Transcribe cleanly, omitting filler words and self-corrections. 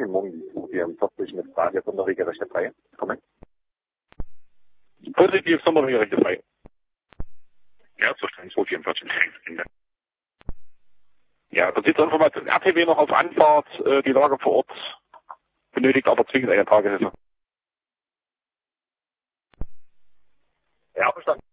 morgen die 244 mit Frage Sonderwege Rechte frei. Korrekt? Positiv Sonderwege Rechte frei. Ja, Zustand 244 Ende. Ja, da sieht Information RTW noch auf Anfahrt, die Lage vor Ort benötigt aber zwingend eine Tageshilfe. Ja, verstanden.